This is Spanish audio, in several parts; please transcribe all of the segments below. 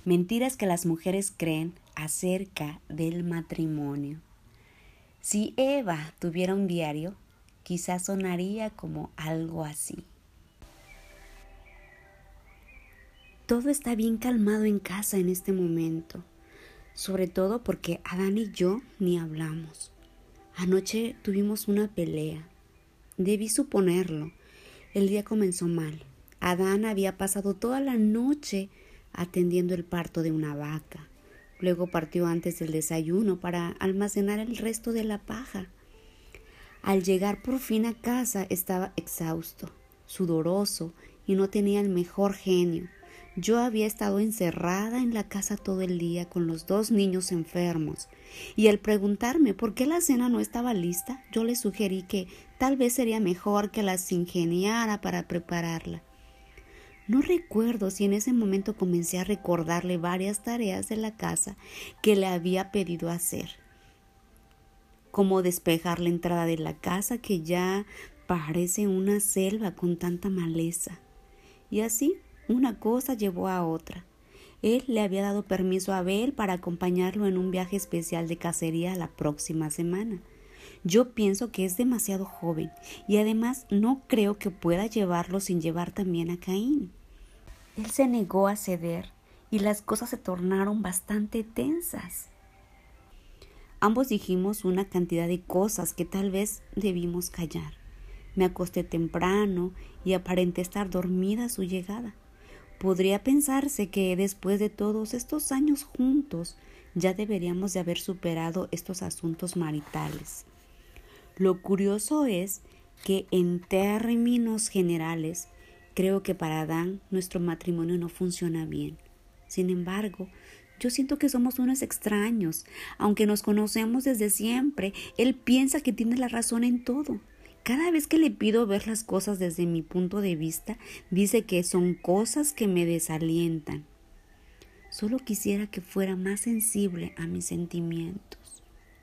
Mentiras que las mujeres creen acerca del matrimonio. Si Eva tuviera un diario, quizás sonaría como algo así. Todo está bien calmado en casa en este momento, sobre todo porque Adán y yo ni hablamos. Anoche tuvimos una pelea. Debí suponerlo. El día comenzó mal. Adán había pasado toda la noche atendiendo el parto de una vaca. Luego partió antes del desayuno para almacenar el resto de la paja. Al llegar por fin a casa estaba exhausto, sudoroso y no tenía el mejor genio. Yo había estado encerrada en la casa todo el día con los 2 niños enfermos, y al preguntarme por qué la cena no estaba lista, yo le sugerí que tal vez sería mejor que las ingeniara para prepararla. No recuerdo si en ese momento comencé a recordarle varias tareas de la casa que le había pedido hacer, como despejar la entrada de la casa que ya parece una selva con tanta maleza. Y así, una cosa llevó a otra. Él le había dado permiso a Abel para acompañarlo en un viaje especial de cacería la próxima semana. Yo pienso que es demasiado joven y además no creo que pueda llevarlo sin llevar también a Caín. Él se negó a ceder y las cosas se tornaron bastante tensas. Ambos dijimos una cantidad de cosas que tal vez debimos callar. Me acosté temprano y aparenté estar dormida a su llegada. Podría pensarse que después de todos estos años juntos ya deberíamos de haber superado estos asuntos maritales. Lo curioso es que en términos generales creo que para Adán nuestro matrimonio no funciona bien. Sin embargo, yo siento que somos unos extraños. Aunque nos conocemos desde siempre, él piensa que tiene la razón en todo. Cada vez que le pido ver las cosas desde mi punto de vista, dice que son cosas que me desalientan. Solo quisiera que fuera más sensible a mis sentimientos.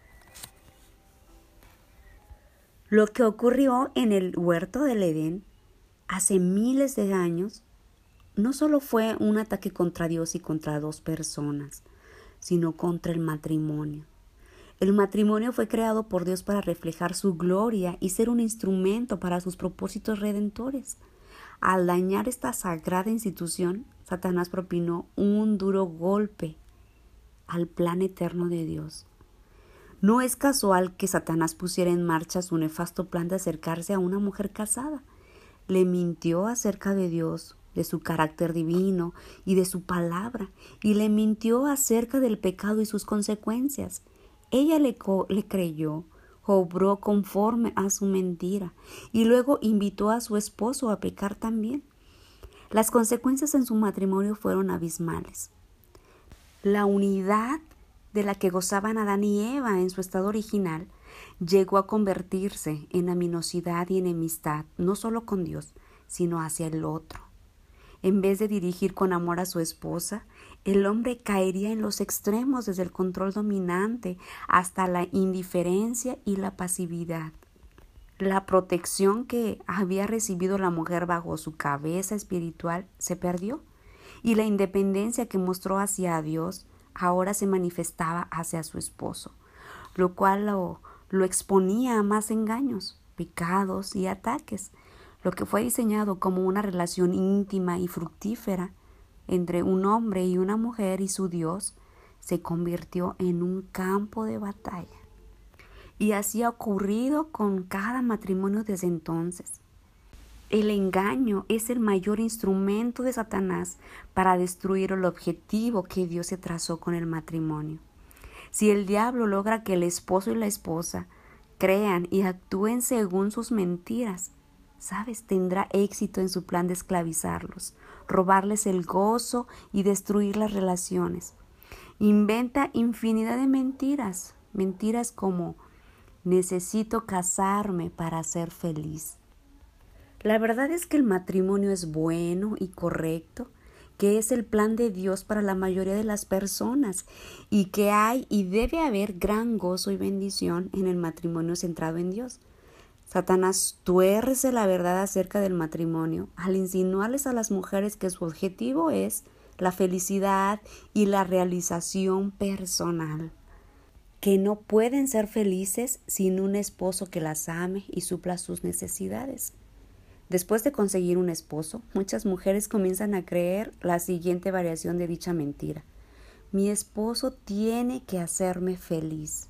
Lo que ocurrió en el huerto del Edén hace miles de años no solo fue un ataque contra Dios y contra 2 personas, sino contra el matrimonio. El matrimonio fue creado por Dios para reflejar su gloria y ser un instrumento para sus propósitos redentores. Al dañar esta sagrada institución, Satanás propinó un duro golpe al plan eterno de Dios. No es casual que Satanás pusiera en marcha su nefasto plan de acercarse a una mujer casada. Le mintió acerca de Dios, de su carácter divino y de su palabra, y le mintió acerca del pecado y sus consecuencias. Ella le creyó, obró conforme a su mentira y luego invitó a su esposo a pecar también. Las consecuencias en su matrimonio fueron abismales. La unidad de la que gozaban Adán y Eva en su estado original llegó a convertirse en animosidad y enemistad, no solo con Dios, sino hacia el otro. En vez de dirigir con amor a su esposa, el hombre caería en los extremos desde el control dominante hasta la indiferencia y la pasividad. La protección que había recibido la mujer bajo su cabeza espiritual se perdió, y la independencia que mostró hacia Dios ahora se manifestaba hacia su esposo, lo cual lo exponía a más engaños, pecados y ataques. Lo que fue diseñado como una relación íntima y fructífera entre un hombre y una mujer y su Dios se convirtió en un campo de batalla. Y así ha ocurrido con cada matrimonio desde entonces. El engaño es el mayor instrumento de Satanás para destruir el objetivo que Dios se trazó con el matrimonio. Si el diablo logra que el esposo y la esposa crean y actúen según sus mentiras, ¿sabes? Tendrá éxito en su plan de esclavizarlos, robarles el gozo y destruir las relaciones. Inventa infinidad de mentiras, mentiras como necesito casarme para ser feliz. La verdad es que el matrimonio es bueno y correcto, que es el plan de Dios para la mayoría de las personas y que hay y debe haber gran gozo y bendición en el matrimonio centrado en Dios. Satanás tuerce la verdad acerca del matrimonio al insinuarles a las mujeres que su objetivo es la felicidad y la realización personal, que no pueden ser felices sin un esposo que las ame y supla sus necesidades. Después de conseguir un esposo, muchas mujeres comienzan a creer la siguiente variación de dicha mentira: mi esposo tiene que hacerme feliz.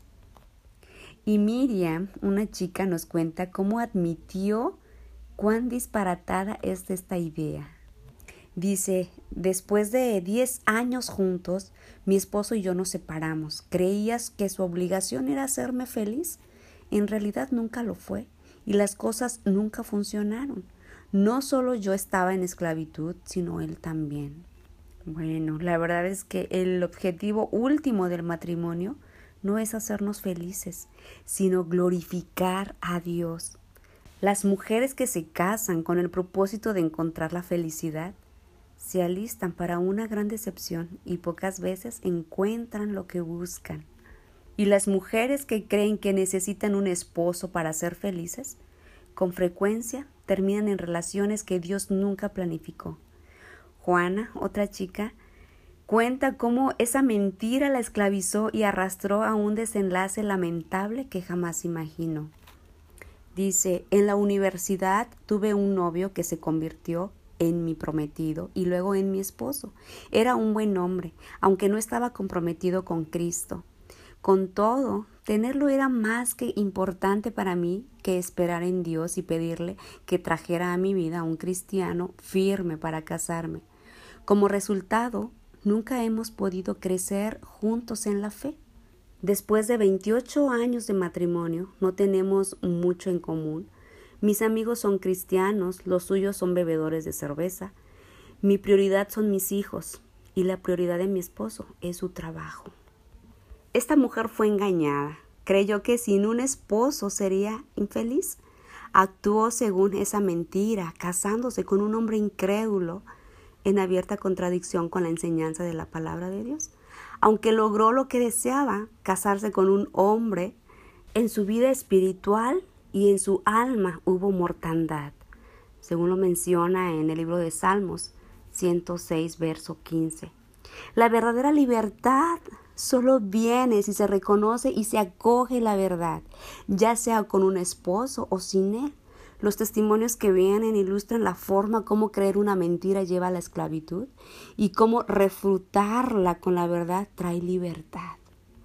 Y Miriam, una chica, nos cuenta cómo admitió cuán disparatada es esta idea. Dice: después de 10 años juntos, mi esposo y yo nos separamos. ¿Creías que su obligación era hacerme feliz? En realidad nunca lo fue, y las cosas nunca funcionaron. No solo yo estaba en esclavitud, sino él también. Bueno, la verdad es que el objetivo último del matrimonio no es hacernos felices, sino glorificar a Dios. Las mujeres que se casan con el propósito de encontrar la felicidad se alistan para una gran decepción y pocas veces encuentran lo que buscan. Y las mujeres que creen que necesitan un esposo para ser felices, con frecuencia terminan en relaciones que Dios nunca planificó. Juana, otra chica, cuenta cómo esa mentira la esclavizó y arrastró a un desenlace lamentable que jamás imaginó. Dice: en la universidad tuve un novio que se convirtió en mi prometido y luego en mi esposo. Era un buen hombre, aunque no estaba comprometido con Cristo. Con todo, tenerlo era más que importante para mí que esperar en Dios y pedirle que trajera a mi vida a un cristiano firme para casarme. Como resultado, nunca hemos podido crecer juntos en la fe. Después de 28 años de matrimonio, no tenemos mucho en común. Mis amigos son cristianos, los suyos son bebedores de cerveza. Mi prioridad son mis hijos y la prioridad de mi esposo es su trabajo. Esta mujer fue engañada. Creyó que sin un esposo sería infeliz. Actuó según esa mentira, casándose con un hombre incrédulo, en abierta contradicción con la enseñanza de la palabra de Dios. Aunque logró lo que deseaba, casarse con un hombre, en su vida espiritual y en su alma hubo mortandad, según lo menciona en el libro de Salmos 106, verso 15. La verdadera libertad solo viene si se reconoce y se acoge la verdad, ya sea con un esposo o sin él. Los testimonios que vienen ilustran la forma como creer una mentira lleva a la esclavitud y cómo refutarla con la verdad trae libertad.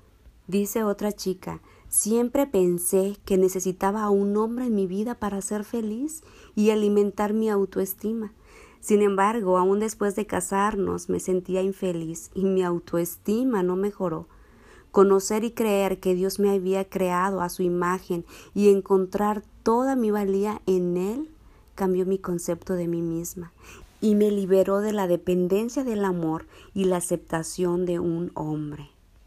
Dice otra chica: siempre pensé que necesitaba a un hombre en mi vida para ser feliz y alimentar mi autoestima. Sin embargo, aún después de casarnos me sentía infeliz y mi autoestima no mejoró. Conocer y creer que Dios me había creado a su imagen y encontrar toda mi valía en Él cambió mi concepto de mí misma y me liberó de la dependencia del amor y la aceptación de un hombre.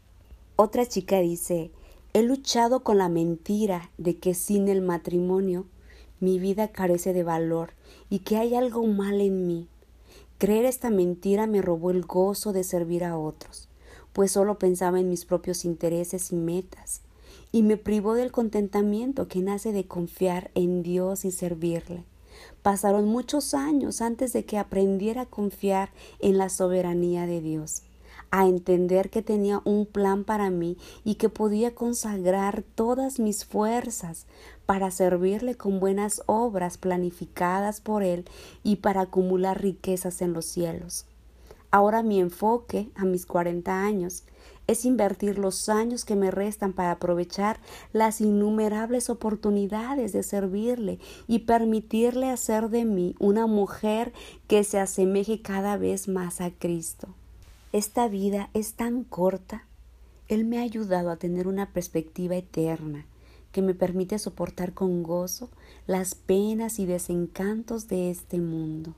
Otra chica dice: he luchado con la mentira de que sin el matrimonio mi vida carece de valor y que hay algo mal en mí. Creer esta mentira me robó el gozo de servir a otros, pues solo pensaba en mis propios intereses y metas, y me privó del contentamiento que nace de confiar en Dios y servirle. Pasaron muchos años antes de que aprendiera a confiar en la soberanía de Dios, a entender que tenía un plan para mí y que podía consagrar todas mis fuerzas para servirle con buenas obras planificadas por Él y para acumular riquezas en los cielos. Ahora mi enfoque, a mis 40 años, es invertir los años que me restan para aprovechar las innumerables oportunidades de servirle y permitirle hacer de mí una mujer que se asemeje cada vez más a Cristo. Esta vida es tan corta. Él me ha ayudado a tener una perspectiva eterna que me permite soportar con gozo las penas y desencantos de este mundo.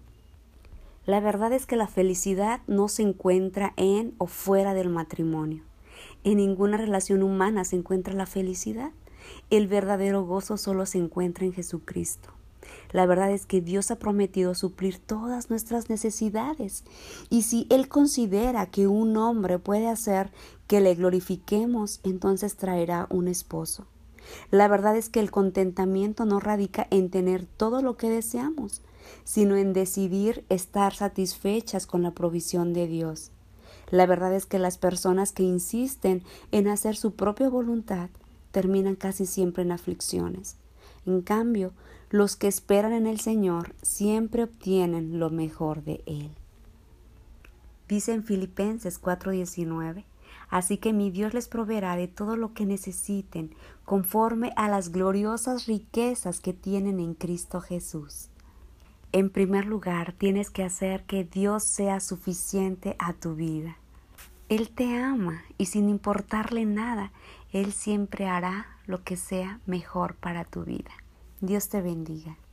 La verdad es que la felicidad no se encuentra en o fuera del matrimonio. En ninguna relación humana se encuentra la felicidad. El verdadero gozo solo se encuentra en Jesucristo. La verdad es que Dios ha prometido suplir todas nuestras necesidades. Y si Él considera que un hombre puede hacer que le glorifiquemos, entonces traerá un esposo. La verdad es que el contentamiento no radica en tener todo lo que deseamos, sino en decidir estar satisfechas con la provisión de Dios. La verdad es que las personas que insisten en hacer su propia voluntad terminan casi siempre en aflicciones. En cambio, los que esperan en el Señor siempre obtienen lo mejor de Él. Dice en Filipenses 4:19, así que mi Dios les proveerá de todo lo que necesiten, conforme a las gloriosas riquezas que tienen en Cristo Jesús. En primer lugar, tienes que hacer que Dios sea suficiente a tu vida. Él te ama y sin importarle nada, Él siempre hará lo que sea mejor para tu vida. Dios te bendiga.